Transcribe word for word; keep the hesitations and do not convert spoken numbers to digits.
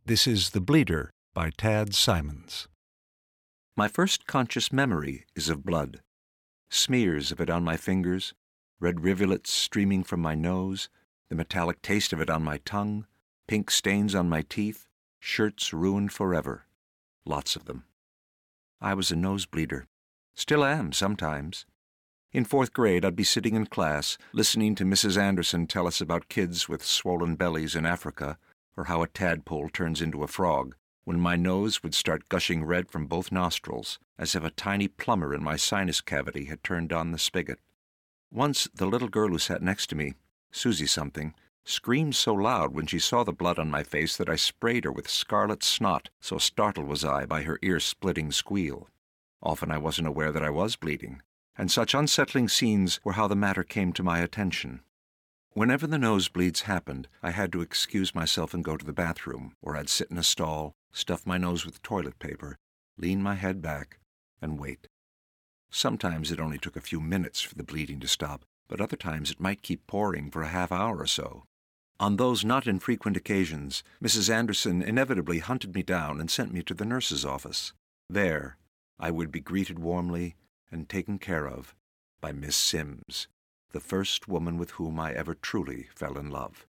This is The Bleeder by Tad Simons. My first conscious memory is of blood. Smears of it on my fingers, red rivulets streaming from my nose, the metallic taste of it on my tongue, pink stains on my teeth, shirts ruined forever. Lots of them. I was a nosebleeder. Still am, sometimes. In fourth grade, I'd be sitting in class, listening to Missus Anderson tell us about kids with swollen bellies in Africa, or how a tadpole turns into a frog, when my nose would start gushing red from both nostrils, as if a tiny plumber in my sinus cavity had turned on the spigot. Once, the little girl who sat next to me, Susie something, screamed so loud when she saw the blood on my face that I sprayed her with scarlet snot, so startled was I by her ear-splitting squeal. Often I wasn't aware that I was bleeding, and such unsettling scenes were how the matter came to my attention. Whenever the nosebleeds happened, I had to excuse myself and go to the bathroom, or I'd sit in a stall, stuff my nose with toilet paper, lean my head back, and wait. Sometimes it only took a few minutes for the bleeding to stop, but other times it might keep pouring for a half hour or so. On those not infrequent occasions, Missus Anderson inevitably hunted me down and sent me to the nurse's office. There, I would be greeted warmly and taken care of by Miss Sims, the first woman with whom I ever truly fell in love.